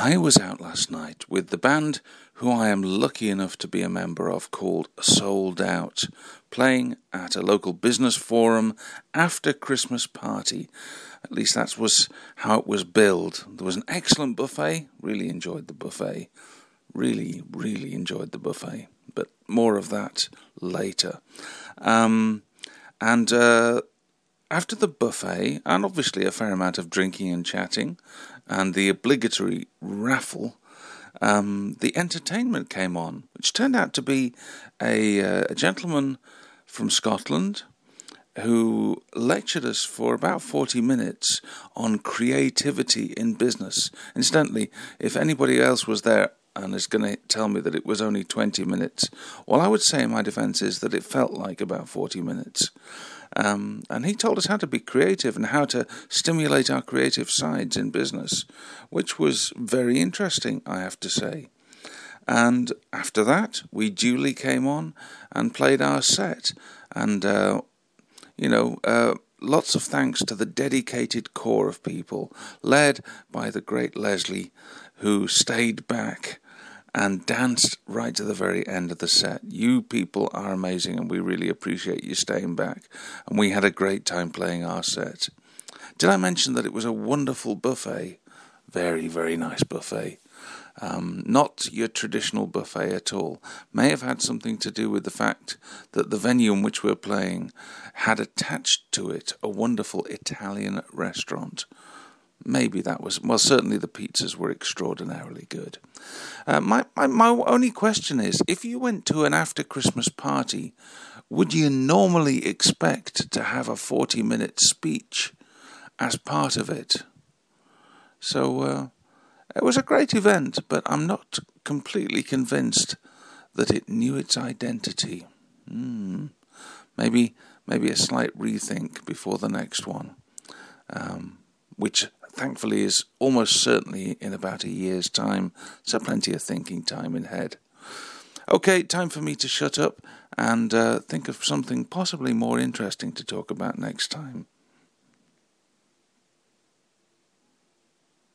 I was out last night with the band who I am lucky enough to be a member of, called Sold Out, playing at a local business forum after Christmas party. At least that was how it was billed. There was an excellent buffet. Really enjoyed the buffet. Really enjoyed the buffet. But more of that later. After the buffet, and obviously a fair amount of drinking and chatting, and the obligatory raffle, the entertainment came on, which turned out to be a gentleman from Scotland who lectured us for about 40 minutes on creativity in business. Incidentally, if anybody else was there and is going to tell me that it was only 20 minutes, all I would say in my defense is that it felt like about 40 minutes. And he told us how to be creative and how to stimulate our creative sides in business, which was very interesting, I have to say. And after that, we duly came on and played our set. And, lots of thanks to the dedicated core of people, led by the great Leslie, who stayed back and danced right to the very end of the set. You people are amazing, and we really appreciate you staying back. And we had a great time playing our set. Did I mention that it was a wonderful buffet? Very nice buffet. Not your traditional buffet at all. May have had something to do with the fact that the venue in which we're playing had attached to it a wonderful Italian restaurant. Maybe that was, well, certainly the pizzas were extraordinarily good. My only question is, if you went to an after-Christmas party, would you normally expect to have a 40-minute speech as part of it? So it was a great event, but I'm not completely convinced that it knew its identity. Maybe a slight rethink before the next one, which thankfully is almost certainly in about a year's time, so plenty of thinking time in head. Okay, time for me to shut up and think of something possibly more interesting to talk about next time.